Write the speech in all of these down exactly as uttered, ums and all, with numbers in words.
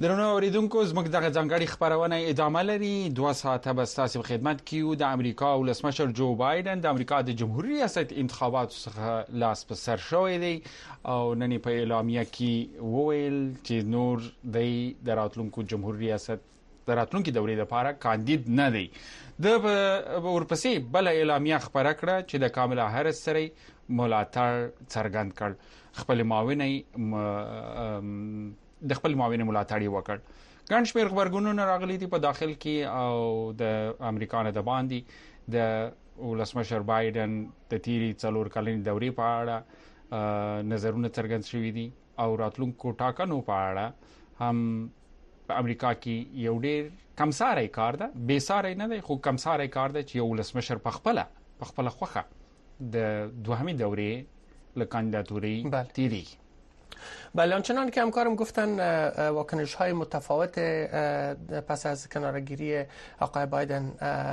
درنو اوریدونکو زموږ دغه ځانګړي خبرونه ادامه لري. دوه ساعته به ستاسو په خدمت کې یو. د امریکا ولسمشر جو بایدن د امریکا د جمهوریت ریاست انتخاباتو څخه لاس په سر شوی دی او نن په اعلامیه کې وویل چې نور د راتلونکو جمهوریت ریاست د راتلونکو دورې لپاره کاندید نه دی. د ورپسې بل اعلامیه خبره کړه چې د کاملا هریس سره ملاتړ څرګند کړ. خپل معاون د خپل معاون ملاتړ وکړ. ګڼ شمېر خبرګونونه راغلي دي په داخل کې او د امریکا نه د باندې د ولسمشر بایدن د تیری څلور کلنې دورې په اړه نظرونه څرګند شوي دي او راتلونکو ټاکنو په اړه هم په امریکا کې یو ډېر کمساري کار ده، بې ساري نه دی خو کمساري کار ده چې یو ولسمشر په خپل په خپل خوخه د دوهمې دورې له کاندیداتوري تیری. بله، آنچنان که همکارم گفتن واکنش های متفاوت پس از کنارگیری آقای بایدن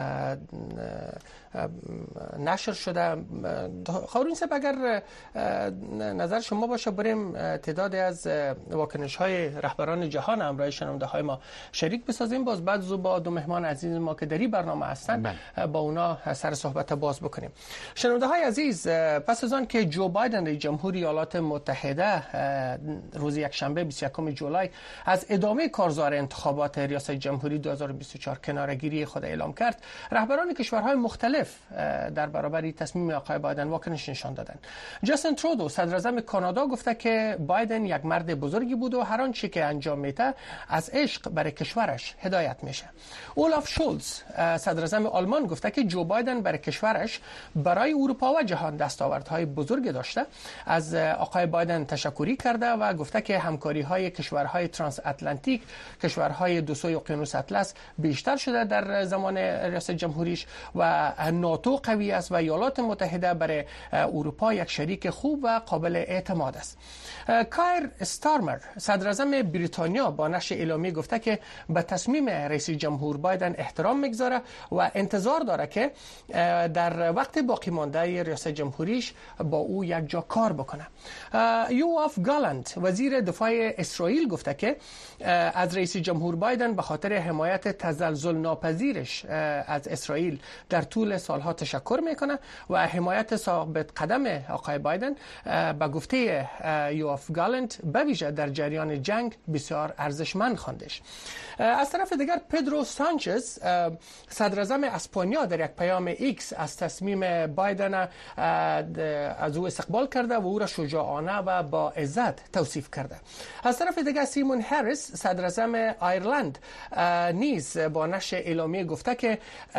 نشر شده. خورین سب اگر نظر شما باشه بریم تعدادی از واکنش های رهبران جهان همراه شنونده های ما شریک بسازیم، باز بعد زو با دو مهمان عزیز ما که در این برنامه هستن با اونا سر صحبت باز بکنیم. شنونده های عزیز، پس از آن که جو بایدن رئیس جمهور ایالات متحده روز یکشنبه بیست و یکم جولای از ادامه کارزار انتخابات ریاست جمهوری دو هزار و بیست و چهار کنارگیری خود اعلام کرد، رهبران کشورهای مختلف در برابر تصمیم آقای بایدن واکنش نشان دادند. جاستین ترودو صدر اعظم کانادا گفته که بایدن یک مرد بزرگی بود و هر آنچه که انجام میده از عشق برای کشورش هدایت میشه. اولاف شولز صدر اعظم آلمان گفته که جو بایدن برای کشورش برای اروپا و جهان دستاوردهای بزرگ داشته. از آقای بایدن تشکری کرده و گفته که همکاری های کشورهای ترانس اتلانتیک، کشورهای دو سوی اقیانوس اطلس بیشتر شده در زمان ریاست جمهوریش و ناتو قوی است و ایالات متحده برای اروپا یک شریک خوب و قابل اعتماد است. کایر استارمر صدر اعظم بریتانیا با نشر اعلامیه گفته که به تصمیم رئیس جمهور بایدن احترام میگذاره و انتظار داره که در وقت باقی مانده ریاست جمهوریش با او یک جا کار بکنه. یوآف گالانت وزیر دفاع اسرائیل گفته که از رئیس جمهور بایدن به خاطر حمایت تزلزل ناپذیرش از اسرائیل در طول سالها تشکر میکنه و حمایت ثابت قدم آقای بایدن به گفته یوآف گالانت به ویژه در جریان جنگ بسیار ارزشمند خواندش. از طرف دیگر پدرو سانچز صدر اعظم اسپانیا در یک پیام ایکس از تصمیم بایدن از او استقبال کرده و او را شجاعانه و با عزت توصیف کرده. از طرف دیگر سیمون هریس صدر اعظم ایرلند نیز با نشر اعلامیه گفته که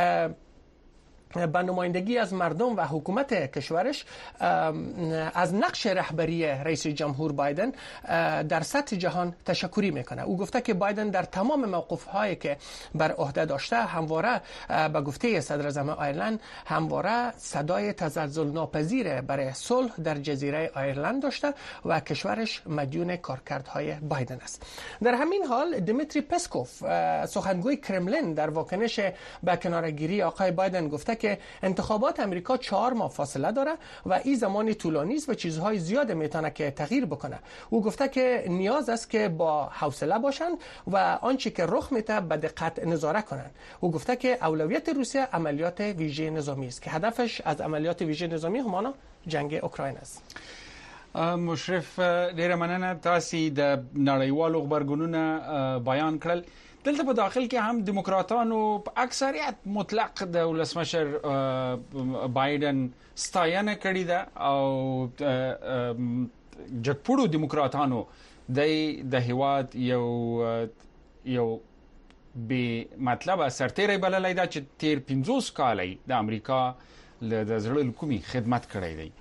به نمایندگی از مردم و حکومت کشورش از نقش رهبری رئیس جمهور بایدن در سطح جهان تشکری میکنه. او گفته که بایدن در تمام موقف‌هایی که بر عهده داشته همواره به گفته صدر اعظم ایرلند همواره صدای تزلزل ناپذیر برای صلح در جزیره ایرلند داشته و کشورش مدیون کارکردهای بایدن است. در همین حال دیمیتری پسکوف سخنگوی کرملین در واکنش به کنارگیری آقای بایدن گفته که انتخابات امریکا چهار ماه فاصله داره و این زمان طولانی است و چیزهای زیاد میتونه که تغییر بکنه. او گفته که نیاز است که با حوصله باشن و آنچه که رخ میده به دقت نظارت کنن. او گفته که اولویت روسیه عملیات ویژه نظامی است که هدفش از عملیات ویژه نظامی همانا جنگ اوکراین است. مشرف ډیره مننه. تاسو د نړیوالو خبرګونونو بیان کړل. دلته په داخل کې هم دیموکراتانو په اکثریت مطلق د ولسمشر بایدن ستاینه کړې ده او جګپوړو دیموکراتانو د د هیواد یو یو به مطلب سرتیری بللای دا چې تیر پنځوس کالای د امریکا له زړه کومي خدمت کړی دی.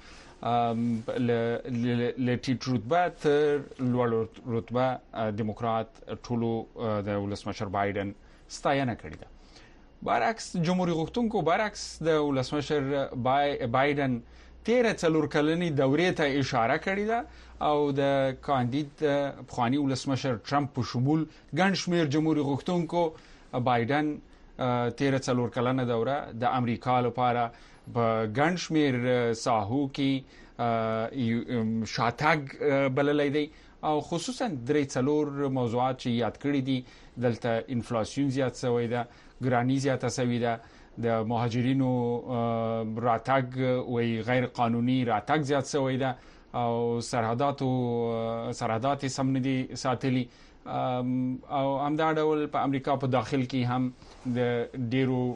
ل ټیټ رتبه تر لوړ رتبه دیموکرات ټولو د ولسمشر بایدن ستاینه کړې ده. برعکس جمهوریت غوښتونکو برعکس د ولسمشر بایدن تیر څلور کلنې دورې ته اشاره کړې ده او د کاندید پخوانی ولسمشر ټرمپ په شمول ګڼ شمېر جمهوریت غوښتونکو بایدن تیر څلور کلنه دوره د امریکا لپاره په ګڼ شمېر ساحو کې شاتګ بللی دی او خصوصا درې څلور موضوعات چې یاد کړی دي دلته انفلیشن زیات شوی ده، ګرانی زیاته شوی ده، د مهاجرینو راتګ وی غیر قانوني راتګ زیات شوی ده او سرحدات او سرحدات سم ندي ساتلي او همدا ډول په امریکا په داخل کې هم د ډیرو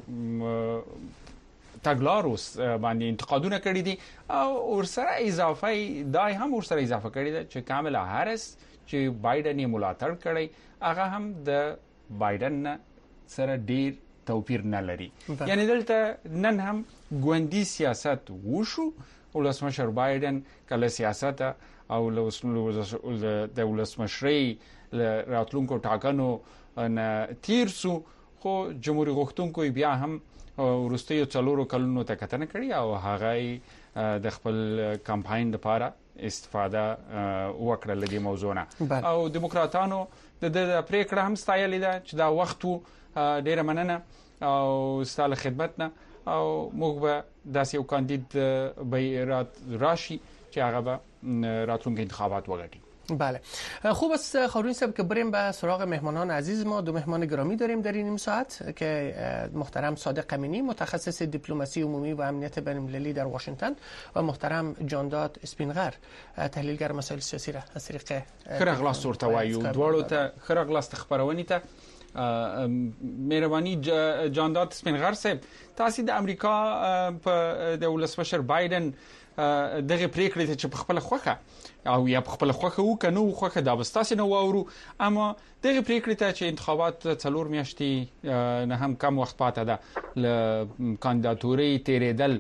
تګلارو باندې انتقادونه کړی دي او ورسره اضافه دای هم ورسره اضافه کړی ده چې کاملا هارس چې بایدن یې ملاتړ کړی هغه هم د بایدن سره ډیر توپیر نه لري. یعنی دلته نن هم ګوندی سیاست وشو، ولسمشر بایدن کله سیاست او د ولسمشرۍ راتلونکو ټاکنو نه تیر سو، خو جمهوریت غوښتونکو بیا هم ورستیو څلورو کلونو ته کتنه کړی او هغه د خپل کمپاین لپاره استفاده وکړه لدی موضوع نه. او دیموکراتانو د د پریکړه هم ستایلې ده چې دا وخت ډیره مننه او ستاسو خدمت نه او موږ به داسې یو کاندید به راشي چې هغه به راتلونکي انتخابات وګټي. بله، خوب است خورین صاحب که بریم به سراغ مهمانان عزیز ما. دو مهمان گرامی داریم در این نیم ساعت که محترم صادق امینی متخصص دیپلماسی عمومی و امنیت بین‌المللی در واشنگتن و محترم جانداد اسپینغر تحلیلگر مسائل سیاسی را از طریق خرغلاس ورته وایو دواړو ته خرغلاس خبرونې ته مهرباني جانداد اسپینغر صاحب، تاسو د امریکا په د ولسمشر بایدن دغه پریکړې ته چې په خپل خوخه او یا په خپل خوخه و کنو خوخه دا بستاسي نو وورو، اما دغه پریکړې ته چې انتخابات څلور میاشتې نه هم کم وخت پاتې ده ل کاندیداتوري تیرېدل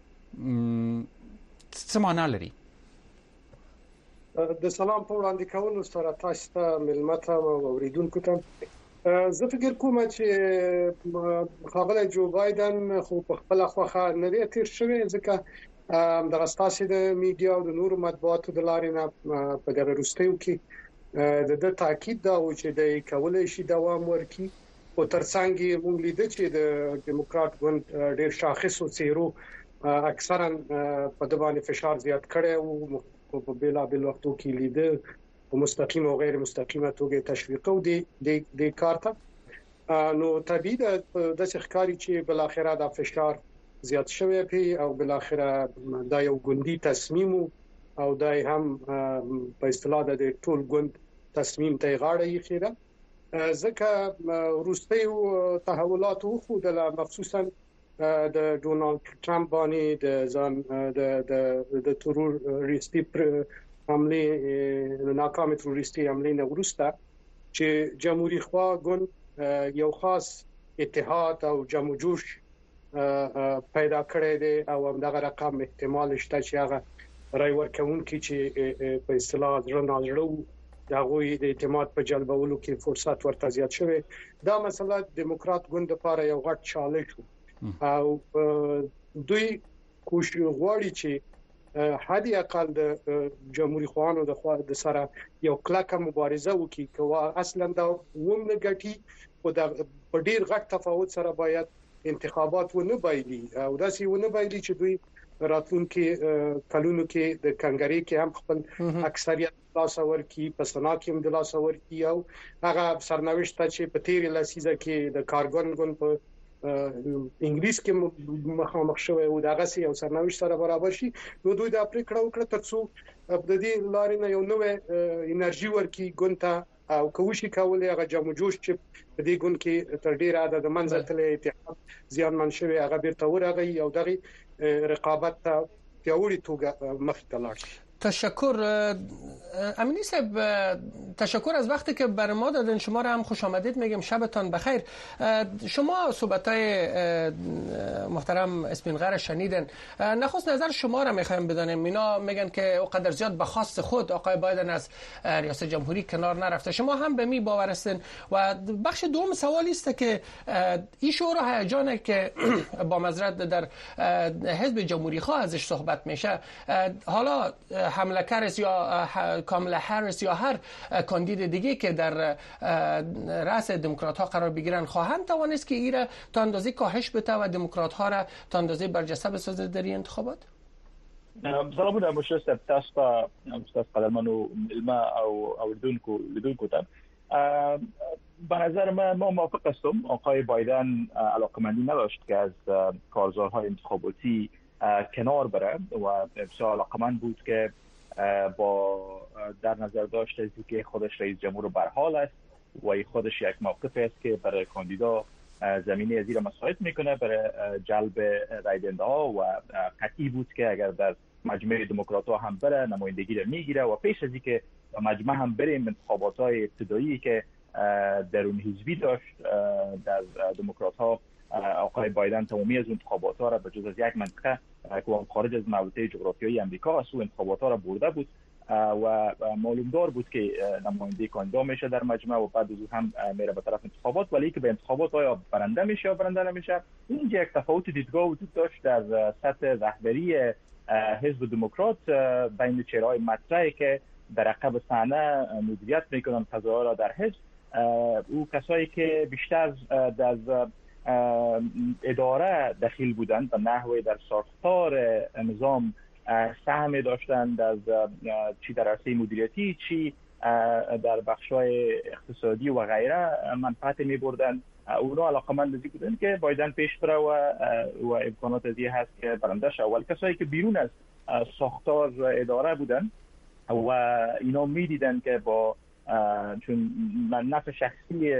څه معنا لري؟ د سلام په وړاندې کولو سره تاسو ته ملمت او اوریدونکو ته زه فکر کوم چې خبره جو بایدن خو په خپل خوخه نه دی تیر شوی، ځکه د راستاسي د میډیا او د نورو مطبوعاتو د لارې نه په دغه وروستیو کې د د تاکید دا و چې د کولای شي دوام ورکړي او ترڅنګ موږ لیدل چې د دیموکرات ګوند ډېر شاخص او چیرو اکثرا په د باندې فشار زیات کړي او په بلا بل وختو کې لیدل او مستقیم او غیر مستقیمه توګه تشویق او د د کارته نو طبيعي د ښکاری چې بل اخره د فشار زیات شوی پی او بل اخره دا یو ګوندی تصمیم او دا هم په اصطلاح د ټول ګوند تصمیم ته غاړه یې خیره، ځکه روسي تحولات خو د مخصوصا د ډونالد ټرمپ باندې د ځان د د د تروریستي حمله ناکام تروریستي حمله نه ورسته چې جمهوریت خوا ګوند یو خاص اتحاد او جمع جوش پیدا کړی دی او همدغه رقم احتمال شته چې هغه رای ورکوونکي چې په اصطلاح ژورنالرو دغه د اعتماد په جلبولو کې فرصت ورته زیات شوی. دا مسله دیموکرات ګوند لپاره یو غټ چالش او دوی کوشش غواړي چې حدی اقل د جمهوریت خوانو د خوا د سره یو کلکه مبارزه وکړي چې اصلا دا ومنه ګټي او د ډیر غټ تفاوت سره باید انتخابات ونه بایلي او داسې ونه بایلي چې دوی راتلونکي کلونو کې د کنګری کې هم خپل اکثریت لاسور کی په سنا کې هم د لاسور کی او هغه سرنوشت چې په تیر لسیزه کې د کارګون ګوند په انګلیس کې مخامخ شوی او دغه سي او سرنوشت سره برابر شي، نو دوی دا پریکړه وکړه ترڅو د دې لارې نه یو نوې انرژي ورکي ګونته او کوشش کولای هغه جمع جوش چې په دې ګوند کې تر ډیره عدد منځ ته اتحاد زیان منشوي هغه بیرته ورغی او دغه رقابت ته پیاوړی توګه مخ ته لاړ شي. تشکر امینی صاحب، تشکر از وقتی که بر ما دادن. شما را هم خوش آمدید میگم، شبتان بخیر. شما صحبت‌های محترم اسپینغر شنیدن، نخست نظر شما را میخوایم بدانیم. اینا میگن که اونقدر زیاد به خواست خود آقای بایدن از ریاست جمهوری کنار نرفته، شما هم به می باور هستین؟ و بخش دوم سوالی است که این شعور و هیجانی که با معذرت در حزب جمهوری خواه ازش صحبت میشه، حالا حمله کارس یا کاملا هریس یا هر کاندید دیگه که در رأس دموکرات ها قرار بگیرن خواهند توانست که ایره تا اندازه کاهش بده و دموکرات ها را تا اندازه برجسته بسازه در این انتخابات؟ زه بودم مشرف تاسو ته استاد قدرمنو علما او اوردونکو لیدونکو ته به نظر من ما موافق هستم. آقای بایدن علاقمندی نداشت که از کارزارهای انتخاباتی کنار بره و بسیار علاقمند بود که با در نظر داشت از که خودش رئیس جمهور برحال است و خودش یک موقف است که برای کاندیدا زمینه زیر مساعد میکنه برای جلب رای دهنده ها و قطعی بود که اگر در مجمع دموکرات ها هم بره نمایندگی را میگیره و پیش از اینکه مجمع هم بریم انتخابات های ابتدایی که درون حزبی داشت در دموکرات ها آقای بایدن تمامی از انتخابات ها را به جز از یک منطقه که خارج از محوطه جغرافیایی امریکا است و انتخابات ها را برده بود و معلوم دار بود که نماینده کاندیدا میشه در مجمع و بعد از هم میره به طرف انتخابات، ولی که به انتخابات آیا برنده میشه یا برنده نمیشه اینجا یک تفاوت دیدگاه وجود داشت در سطح رهبری حزب دموکرات بین چهره‌های مطرحی که در عقب صحنه مدیریت میکنن فضاها را در حزب. او کسایی که بیشتر در اداره دخیل بودند و نحوه در ساختار نظام سهم داشتند از چی در عرصه مدیریتی چی در بخش‌های اقتصادی و غیره منفعت می‌بردند. اونا علاقمند ازی بودن که بایدن پیش بره و و امکانات ازی هست که برنده شه. ولی کسایی که بیرون از ساختار اداره بودن و اینا میدیدن که با چون من نفع شخصی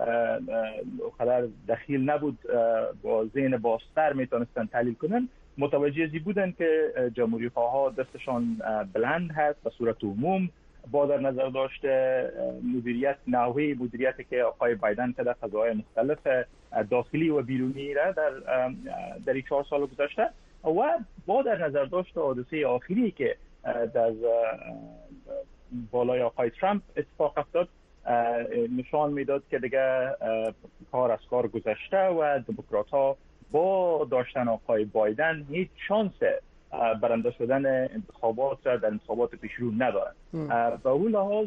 خدر دخیل نبود با ذهن باستر میتونستن تحلیل کنن، متوجه ازی بودن که جمهوری خواها دستشان بلند هست به صورت عموم با در نظر داشته مدیریت نحوه مدیریتی که آقای بایدن که در فضاهای مختلف داخلی و بیرونی را در در این چهار سال گذشته و با در نظر داشته حادثه آخری که در بالای آقای ترامپ اتفاق افتاد نشان میداد که دیگه کار از کار گذشته و دموکرات ها با داشتن آقای بایدن هیچ شانس برنده شدن انتخابات در انتخابات پیشرو ندارند. به اون لحاظ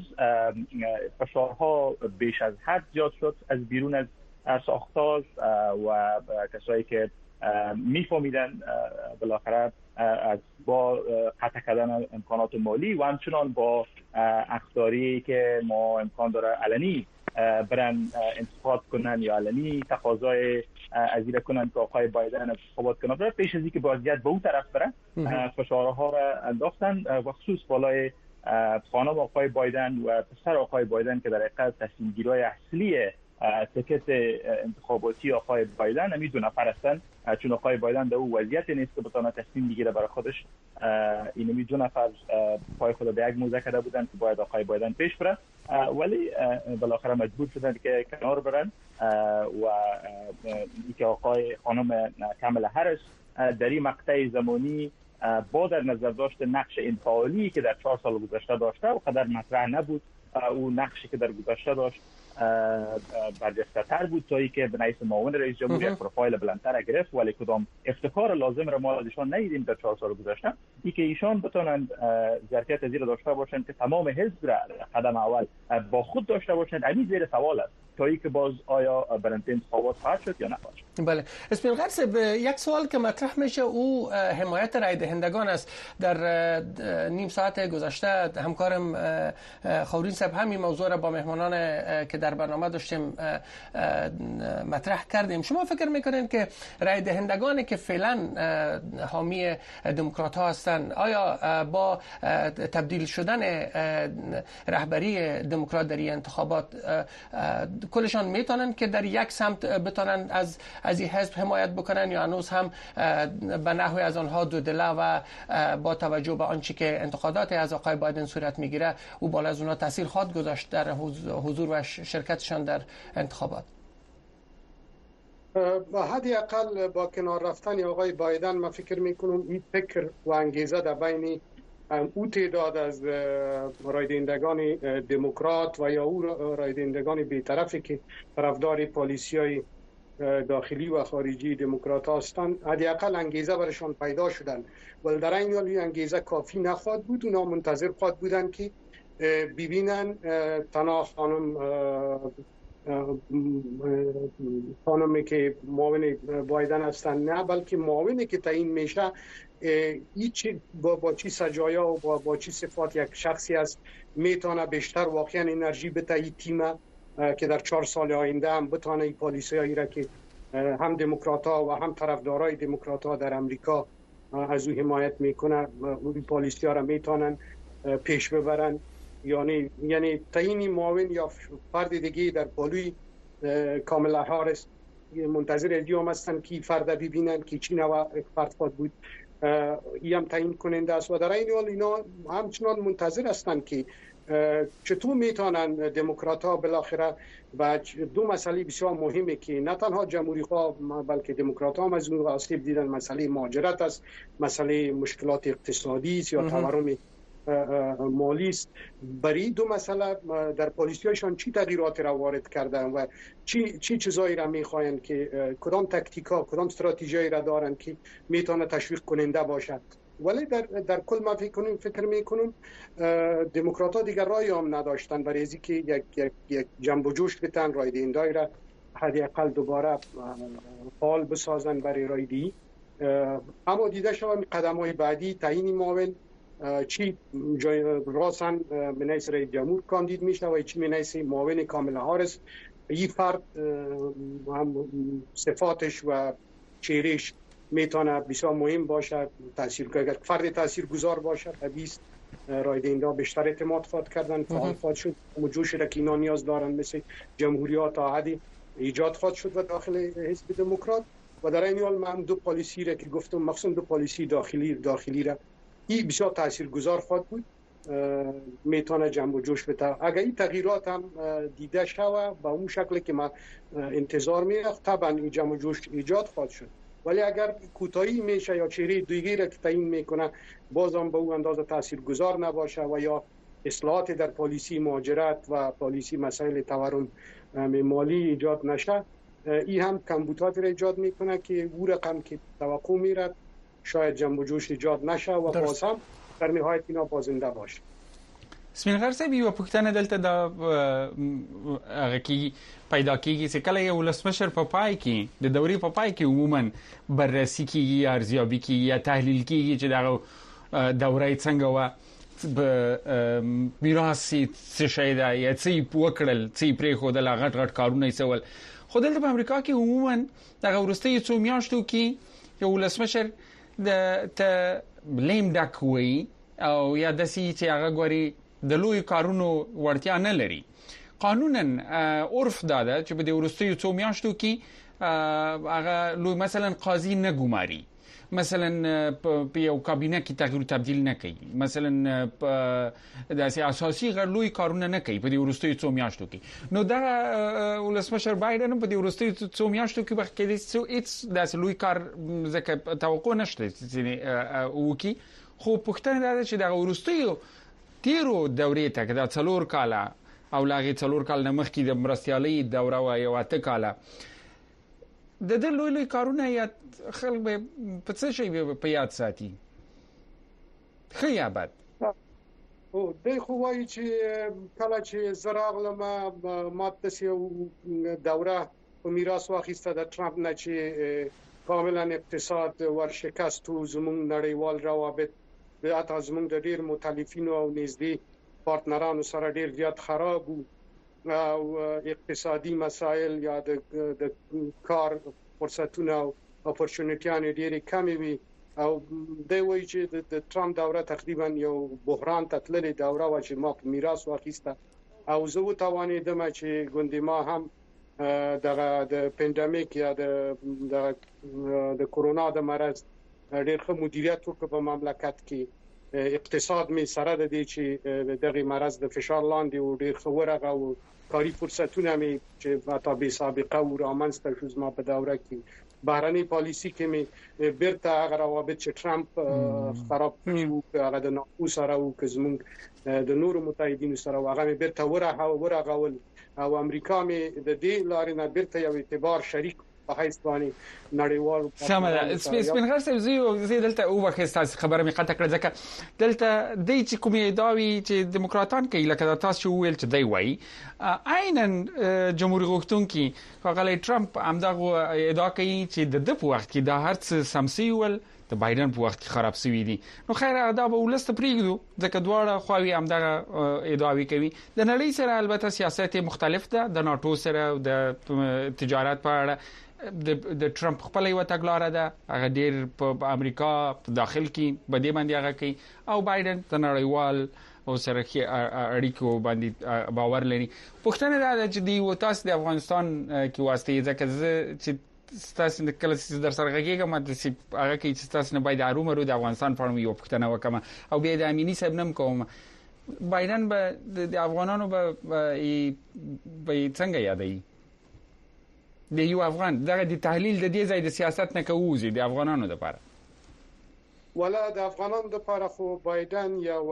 فشارها بیش از حد زیاد شد از بیرون از ساختار و کسایی که میفهمیدن بالاخره از با قطع کردن امکانات مالی و همچنان با اخطاری که ما امکان داره علنی برن انتخابات کنن یا علنی تقاضای ازیره کنن که آقای بایدن انتخابات کنن برای پیش از اینکه وضعیت به اون طرف بره فشارها را انداختن و خصوص بالای خانم آقای بایدن و پسر آقای بایدن که در حقیقت تصمیم گیرای اصلی تکت انتخاباتی آقای بایدن همین دو نفر هستن، چون آقای بایدن در اون وضعیت نیست که بتونه تصمیم بگیره برای خودش. این همین دو نفر پای خود به یک موزه کرده بودن که باید آقای بایدن پیش بره، ولی بالاخره مجبور شدن که کنار برن و اینکه آقای خانم کاملا هریس در این مقطع زمانی با در نظر داشت نقش انفعالی که در چهار سال گذشته داشته و قدر مطرح نبود، او نقشی که در گذشته داشت برجسته تر بود تا ای که به نحیث معاون رئیس جمهور یک پروفایل بلندتر گرفت، ولی کدام افتخار لازم را ما ازشان ندیدیم در چهار سال گذشته ای که ایشان بتونند ظرفیت زیر داشته باشند که تمام حزب را قدم اول با خود داشته باشند. همین زیر سوال است تا ای که باز آیا برنده انتخابات خواهد شد یا نخواهد شد. بله اسماعیل قرص، یک سوال که مطرح میشه او حمایت رای دهندگان است. در نیم ساعت گذشته همکارم خورین صاحب همین موضوع را با مهمانان که در برنامه داشتیم مطرح کردیم. شما فکر میکنین که رای دهندگانی که فعلا حامی دموکرات ها هستند آیا با تبدیل شدن رهبری دموکرات در این انتخابات کلشان میتونن که در یک سمت بتونن از از این حزب حمایت بکنن یا هنوز هم به نحوی از آنها دو دله و با توجه به آنچه که انتقادات از آقای بایدن صورت میگیره او بالا از اونها تاثیر خواهد گذاشت در حضور و شرکتشان در انتخابات؟ با حدی اقل با کنار رفتن آقای بایدن من فکر میکنم این فکر و انگیزه در بین او تعداد از رایدهندگان دموکرات و یا او رایدهندگان بی‌طرفی که طرفدار پالیسی‌های داخلی و خارجی دموکرات هستند حداقل انگیزه برشان پیدا شدن، ولی در این حال انگیزه کافی نخواهد بود. اونا منتظر خواهد بودن که ببینن تنها خانم خانمی که معاون بایدن هستند، نه بلکه معاونی که تعیین میشه هیچ با, با چی سجایا و با, با چی صفات یک شخصی است میتونه بیشتر واقعا انرژی بده این تیم که در چهار سال آینده هم بتونه این پالیسی هایی را که هم دموکرات ها و هم طرفدارای دموکرات ها در امریکا از او حمایت میکنه این پالیسی ها را میتونن پیش ببرن. یعنی یعنی تعیین معاون یا فرد دیگه در بالوی کاملا هاریس منتظر ادیوم هستن که فرد ببینن که چی نوع فرد خود بود، ای هم تعیین کننده است و در این حال اینا همچنان منتظر هستند که چطور میتونن دموکرات ها بالاخره و دو مسئله بسیار مهمه که نه تنها جمهوری خواه بلکه دموکرات ها هم از اون آسیب دیدن، مسئله مهاجرت است، مسئله مشکلات اقتصادی است یا تورم مالی است. برای دو مسئله در پالیسی هایشان چی تغییراتی را وارد کردن و چی چی چیزایی را میخواین که کدام تاکتیکا کدام استراتژی را دارن که میتونه تشویق کننده باشد. ولی در در کل ما فکر کنیم فکر میکنم دموکرات ها دیگر رای هم نداشتن برای اینکه که یک یک یک جنب و جوش بتن رای دهندگان را حداقل دوباره فعال بسازن برای رای دهی. اما دیده شد قدم های بعدی تعیین معاون چی راسن من حیث رئیس جمهور کاندید میشه و چی من حیث معاون کاملا هاریس. این فرد هم صفاتش و چهرهش میتونه بسیار مهم باشه، تاثیر اگر فرد تاثیرگذار باشه طبیعی رای دهنده بیشتر اعتماد خواهد کردن، فعال خواهد شد و جوشی را که اینا نیاز دارن مثل جمهوریت تا حدی ایجاد خواهد شد و داخل حزب دموکرات. و در این حال من دو پالیسی را که گفتم مخصوصا دو پالیسی داخلی داخلی را این بسیار تاثیرگذار خواهد بود، میتونه جنب و جوش بده. اگر این تغییرات هم دیده شود با اون شکلی که ما انتظار می‌رفت طبعا این جنب و جوش ایجاد خواهد شد. ولی اگر کوتاهی میشه یا چهره دیگری را که تعیین میکنه بازم به اون اندازه تاثیرگذار نباشه و یا اصلاحات در پالیسی مهاجرت و پالیسی مسائل تورم مالی ایجاد نشه، این هم کمبودات را ایجاد میکنه که او رقم که توقع میره شاید جنب و جوش ایجاد نشه و باز هم در نهایت اینا بازنده باشه. سپینغر صاحب یو پوښتنه دلته دا هغه کی پیدا کیږي چې کله یو ولسمشر په پای کې د دورې په پای کې عموما بررسي کیږي، ارزیابي کیږي یا تحلیل کیږي چې دا دوره څنګه و به میراث څه شي دا یا څه وکړل څه پرې خو د غټ غټ کارونه یې سوال. خو دلته په امریکا کې عموما دا ورسته څو میاشتو کې یو ولسمشر د ته لیم ډک وي او یا د سي چې هغه غوري د لوی کارونو ورتیا نه لري. قانونا عرف داده چې په دې ورستیو څو میاشتو کې هغه لوی مثلا قاضي نه ګماري، مثلا په یو کابینه کې تغییر تبدیل نه کوي، مثلا په داسې اساسي غیر لوی کارونه نه کوي په دې ورستیو څو میاشتو کې. نو دا ولسمشر بایدن په دې ورستیو څو میاشتو کې بخ کې څو هیڅ داسې لوی کار ځکه توقع نشته چې وکي. خو پښتنه دا چې دا ورستیو تیرو دورې ته دا څلور کاله او لاغي څلور کال نه مخکې د مرستيالي دوره و یو اته کاله د دې لوی لوی کارونه یا خلک به په څه شي په یاد ساتي خیابت او د خو وایي چې کله چې زراغله ما ماته یو دوره په میراث واخیسته د ټرمپ نه چې کاملا اقتصاد ورشکست او زموږ نړیوال روابط به اته زموږ د ډیر متلفینو او نږدې پارتنرانو سره ډیر زیات خراب او اقتصادي مسایل یا د کار فرصتونه او اپورچونټیانې ډېرې کمې وي او دوی وایي چې د ټرمپ دوره تقریبا یو بحران ته تللې دوره و چې ما په میراث واخیسته او زه وتوانېدم چې ګوندې ما هم دغه د پاندیمیک یا د د کورونا د مرض ډېر ښه مدیریت وکړ په مملکت کې. اقتصاد می سره د دې چې دغه مرض د فشار لاندې او ډېر ښه ورغه او کاری فرصتونه می چې تا به سابقه او رامنځته شو زما په دوره کې بهرنۍ پالیسی کې می بیرته هغه روابط چې ټرمپ خراب کړو هغه د ناقو سره او کزمون د نورو متحدینو سره هغه می بیرته ورغه ورغول او امریکا می د دې لارې نه بیرته یو اعتبار شریک په حیث باندې نړیوال سمه ده. سپین غر صاحب زه زه دلته او وخت خبره می قطع کړه ځکه دلته د چې کومې ادعاوي چې دیموکراتان کوي لکه تاسو ویل چې دی وایي عیناً جمهوریت غوښتونکي ښاغلی ټرمپ همدغه ادعا کوي چې د د په وخت کې دا هر څه سمسي ول د بایدن په وخت کې خراب شوی دي. نو خیر دا به ولست پریږدو ځکه دواړه خواوې همدغه ادعاوي کوي. د نړۍ سره البته سیاست مختلف ده، د ناتو سره د تجارت په اړه د د ټرمپ خپل یو تګلاره ده، هغه ډیر په امریکا په داخل کې بده باندې هغه کوي، او بایدن د نړیوال او سره کې اړیکو باندې باور لري. پښتنه دا چې دی تاسو د افغانستان کې واسطه ځکه چې ستاسو د کله چې در سره غږیږم چې هغه کې چې تاسو نه باید ارومرو د افغانستان په اړه یو پښتنه وکم او بیا د امینی صاحب نم کوم بایدن به د افغانانو به به څنګه یادای د یو افغان دغه د تحلیل د دې ځای د سیاست نه کووزي د افغانانو لپاره ولا د افغانانو لپاره خو بایدن یو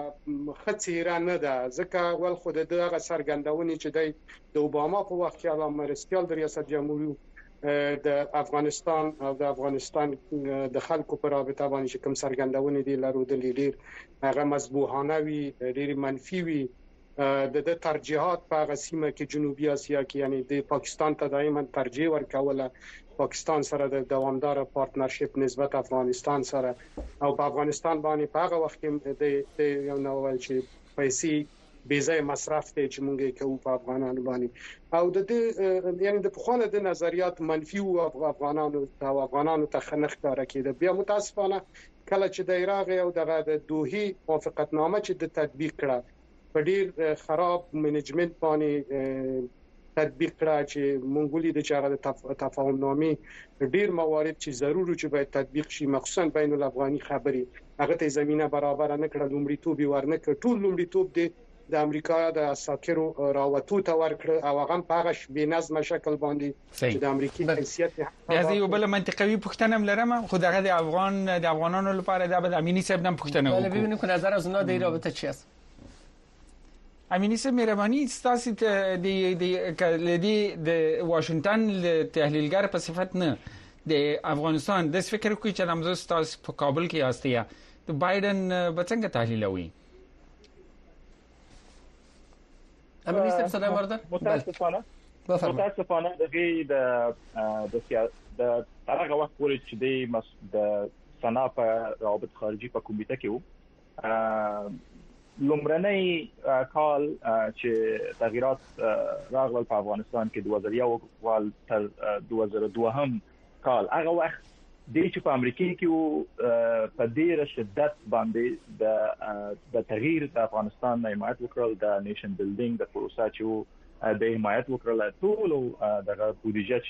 خڅیره نه ده، ځکه ول خو دغه سرګندونی چې د اوباما په وخت کې علامه رسکیال د ریاست جمهوریت د افغانستان او د افغانستان د خلکو پر رابطه باندې چې کوم سرګندونې دي لرودلې ډیر هغه مذبوحانه وي، ډیر منفي وي. د د ترجیحات په هغه سیمه کې جنوبي اسیا کې یعنی د پاکستان ته دایما ترجیح ورکوله، پاکستان سره د دوامدار پارتنرشپ نسبت افغانستان سره، او په افغانستان باندې په هغه وخت کې د یو نوول چې پیسې بیزای مصرف ته چې مونږه کوو په افغانانو باندې، او د دې یعنی د پخوانه د نظریات منفي او افغانانو او افغانانو ته خنخ کار کېده. بیا متاسفانه کله چې د عراق او د دوحي موافقتنامه چې د تطبیق کړه په ډیر خراب منیجمنت باندې تطبیق کړه چې مونږولي د چاره د تفاهم نامې ډیر موارد چې ضروري چې باید تطبیق شي، مخصوصا بین الافغاني خبري هغه ته زمينه برابر نه کړه، لومړیتوب ورنه کړ. ټول لومړیتوب دی د امریکا د اساکرو راوتو ته ورکړ او هغه په هغه بې نظم شکل باندې چې د امریکای حیثیت یې یو بل منطقوي پښتنه ملرم خو دغه د افغان د افغانانو لپاره د امینی صاحب نن پښتنه وکړه. ببینیم که نظر از اونا در رابطه چی است. امینی صاحب مهرباني تاسو ته د د د واشنگټن تحلیلګر په صفت نه د افغانستان د فکر کوي چې نمزه تاسو په کابل کې یاستیا د بایدن به څنګه تحلیلوي؟ امینی صاحب صدا مرده متاسفانه متاسفانه د د د هغه وخت پورې چې د د سنا په روابط خارجي په کمیټه کې وو لومړنی کال چې تغیرات راغلل په افغانستان کې دوه زره یو کال تر دوه زره دوه هم کال هغه وخت د چې په امریکا کې په ډیر شدت باندې د د تغییر د افغانستان نه حمایت وکړل، د نیشن بیلډینګ د پروسه چې د حمایت وکړل، ټول دغه بودیجه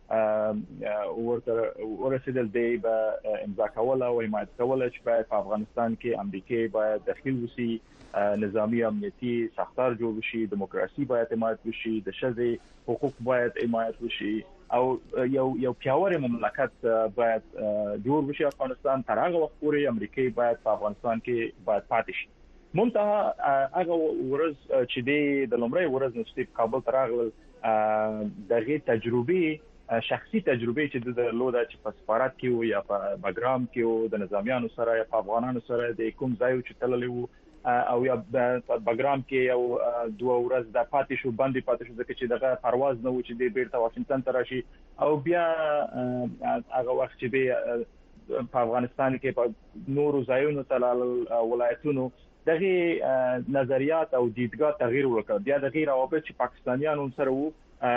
چې ورته ورسېدل دی به امضا کوله او حمایت کوله چې په افغانستان کې امریکا باید داخل وسی، نظامی امنیتی ساختار جوړ شي، دیموکراسي باید حمایت وشي، د ښځې حقوق باید حمایت وشي او یو یو پیاوړی مملکت باید جوړ وشي. افغانستان تر هغه وخت پورې امریکای باید په افغانستان کې باید پاتې شي. منتها هغه ورځ چې د لومړی ورځ نصیب کابل ته راغلل دغه تجربه شخصي تجربه چې د لودا چې په سفارت کې یا په بګرام کې د نظامیانو سره یا په افغانانو سره د کوم ځای چې تللی وو او یا د بګرام کې یو دوه ورځ د پاتې شو باندې پاتې شو ځکه چې دغه پرواز نه و چې د بیرته واشنگټن ته راشي او بیا هغه وخت چې به په افغانستان کې په نورو ځایونو تلل ولایتونو دغه نظریات او دیدګاه تغییر وکړ. بیا دغه روابط چې پاکستانیانو سره وو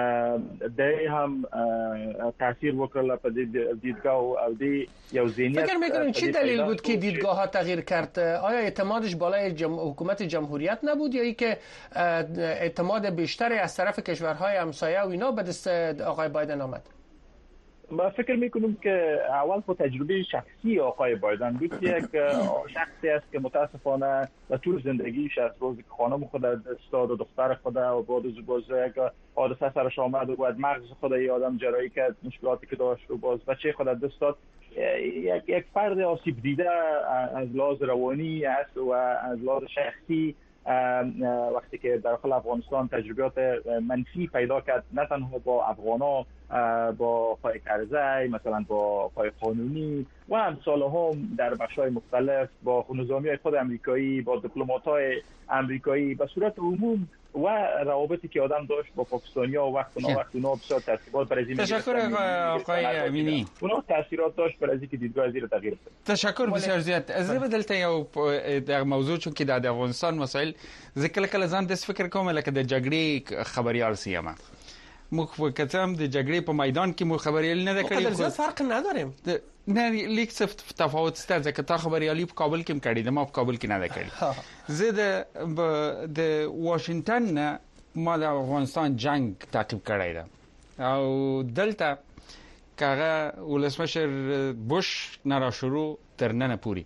د هم تاثیر وکړل په دیدگاه او دی یو ذهنیت. فکر میکنین چی دلیل بود که دیدگاه ها تغییر کرد؟ آیا اعتمادش بالای جم... حکومت جمهوریت نبود یا ای که اعتماد بیشتری از طرف کشورهای همسایه و اینا به دست آقای بایدن آمد؟ ما فکر میکنم که اول خود تجربه شخصی آقای بایدن بود که یک شخصی است که متاسفانه در طول زندگیش از روزی که خانم خود دست داد و دختر خود و بعد از باز یک حادثه سرش آمد و بعد مغز خود ی آدم جراحی کرد، مشکلاتی که داشت و باز بچه خود دست داد، یک یک فرد آسیب دیده از لحاظ روانی است و از لحاظ شخصی وقتی که داخل افغانستان تجربیات منفی پیدا کرد، نه تنها با افغانا، با پای کرزی، مثلا با پای قانونی و امثال هم در بخش‌های مختلف، با نظامیای خود امریکایی، با دیپلمات‌های امریکایی، به صورت عموم و روابطی که آدم داشت با پاکستانی‌ها و وقت و وقت اونا بسیار تاثیرات بر از این. تشکر آقای امینی. اونا تاثیرات داشت بر از اینکه دیدگاه زیر تغییر کرد. تشکر بسیار زیات. از بدلته یو در موضوع چون که د افغانستان مسائل ذکر کله ځان د فکر کوم لکه د جګړې خبريال سیمه مو کتم د جګړې په میدان کې مو خبريال نه کړی. خو فرق نداریم. نه لیک څه تفاوت شته ځکه تا خبريالي په کابل کې کړی د ما په کابل کې نه ده کړی. زه د د واشنگټن نه ما د افغانستان جنگ تعقیب کړی ده او دلته کاغه ولسمشر بوش نه را شروع تر نن پوری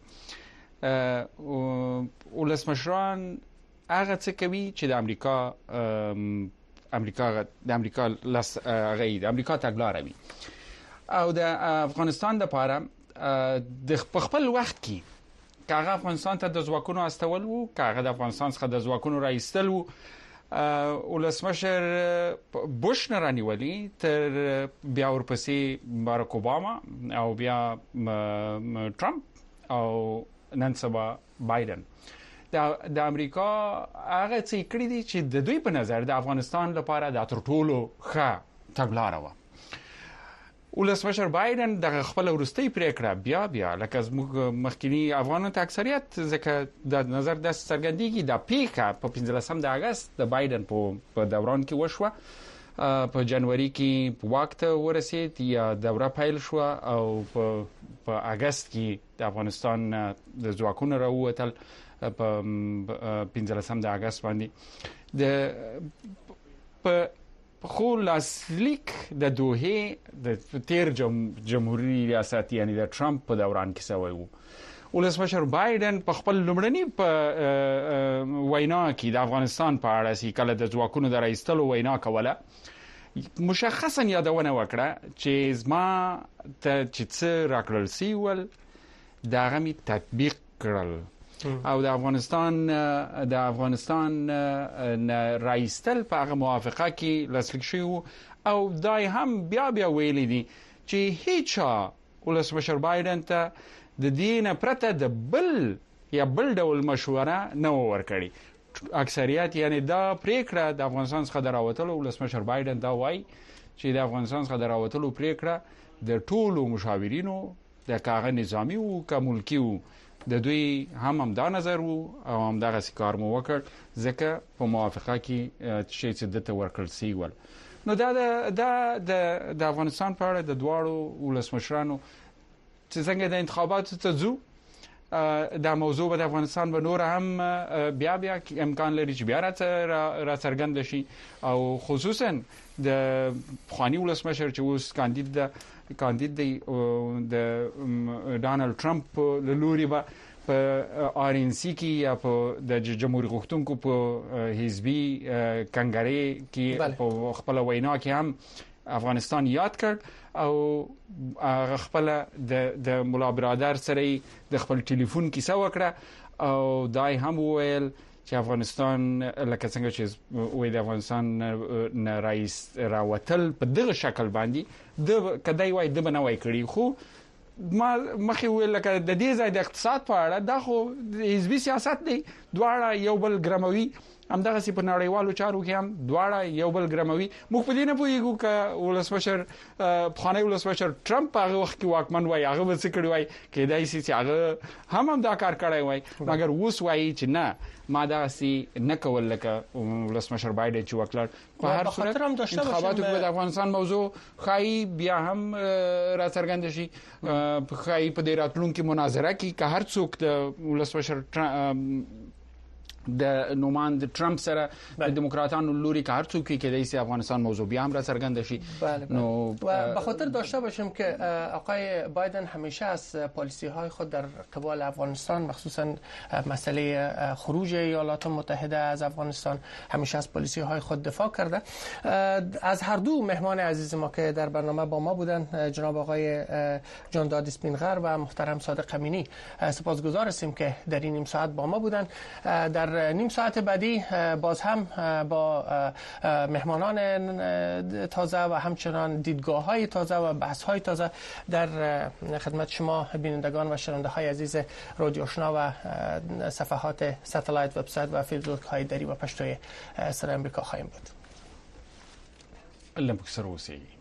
ولسمشران هغه څه کوي چې د امریکا امریکا د امریکا لاس غي د امریکا تګلارې وي او د افغانستان لپاره د خپل وخت کې کاغه افغانستان ته د ځواکونو استول وو، کاغه د افغانستان څخه د ځواکونو راایستل وو، ولسمشر بوش نه رانیولي تر بیا ورپسې باراک اوباما او بیا ټرمپ او نن سبا بایدن. د امریکا هغه څه کړی دي چې د دوی په نظر د افغانستان لپاره د تر ټولو ښه تګلاره و. ولسمشر بایدن د خپل ورستۍ پریکړه بیا بیا لکه مخکینی افغانانو ته اکثریت ځکه د نظر د څرګندېږي د پیکا په پنځلسم د اگست د بایدن په دوران کې وشوه، په جنوري کې په وخت ورسید یا دوره پیل شو او په په اگست کې د افغانستان د ځواکونو راووتل په پنځلسم د اگست باندې د په خو لاسلیک د دوه د تیر جمهوریت ریاست یعنی د ټرمپ په دوران کې سوی وو. ولسمشر بایدن په خپل لومړنی په وینا کې د افغانستان په اړه چې کله د ځواکونو د راایستلو وینا کوله مشخصا یادونه وکړه چې زما ته چې څه راکړل سی ول دا غمی تطبیق کړل او د افغانستان د افغانستان راایستل په هغه موافقه کې لاسلیک شو او دای هم بیا بیا ویلي دي چې هیڅ ولسمشر بایدن ته د دینه پرته د بل یا بل ډول مشوره نه ورکړي. اکثریت یعنی دا پریکړه د افغانستان څخه دراوتلو ولسمشر بایدن دا وایي چې د افغانستان څخه دراوتلو پریکړه د ټولو مشاورینو د کاغه نظامی او کملکی وو د دوی هم هم دا نظر وو او هم دغه کار مو وکړ ځکه په موافقه کې شي چې د تورکل سی ول. نو دا د د افغانستان په اړه د دواړو ولسمشرانو چې څنګه د انتخاباتو ته ځو دا موضوع به د افغانستان به نور هم بیا بیا امکان لري چې بیا را څرګند شي او خصوصا د خاني ولسمشر چې اوس کاندید ده کاندید دی د ډانلډ ټرمپ له لوري به په آر ان سی کې یا په د جمهوریت غوښتونکو په حزبي کنګرې کې په خپل وینا کې هم افغانستان یاد کړ او خپل د د مولا برادر سره د خپل ټلیفون کیسه وکړه او دای هم ویل چې افغانستان لکه څنګه چې وې د افغانستان نه رئیس راوتل په دغه شکل باندې د کدی وای د بنوي کړی خو ما مخې ویل لکه د دې ځای د اقتصاد په اړه دا خو حزبي سیاست دی، دواړه یو بل ګرموي، همدغه سي په نړیوالو چارو کې هم دواړه یو بل ګرموي. موږ په دې نه پوهیږو چې ولسمشر خاني ولسمشر ټرمپ هغه وخت کې واکمن وای هغه به څه کړی وای کېدای شي چې هغه هم هم دا کار کړی وای، مګر اوس وایي چې نه ما دا سي نه کول لکه ولسمشر بایدن چې وکړ. په هر صورت انتخاباتو کې د افغانستان موضوع خای بیا هم را څرګند شي خای په دې راتلونکو مناظره کې که هر څوک د ولسمشر د نوماند ټرمپ سره د دموکراتانو لوري که هر څوک کې د ایسی افغانستان موضوع بیا هم را څرګند شي. نو به خاطر داشته باشیم که آقای بایدن همیشه از پالیسی های خود در قبال افغانستان مخصوصا مسئله خروج ایالات متحده از افغانستان همیشه از پالیسی های خود دفاع کرده. از هر دو مهمان عزیز ما که در برنامه با ما بودن جناب آقای جان داد اسپینغر و محترم صادق امینی سپاسگزار هستیم که در این نیم ساعت با ما بودن. در در نیم ساعت بعدی باز هم با مهمانان تازه و همچنان دیدگاه های تازه و بحث های تازه در خدمت شما بینندگان و شنونده های عزیز رادیو آشنا و صفحات ستلایت، وبسایت و فیسبوک های دری و پشتوی سر امریکا خواهیم بود. الله بکسر اوسی.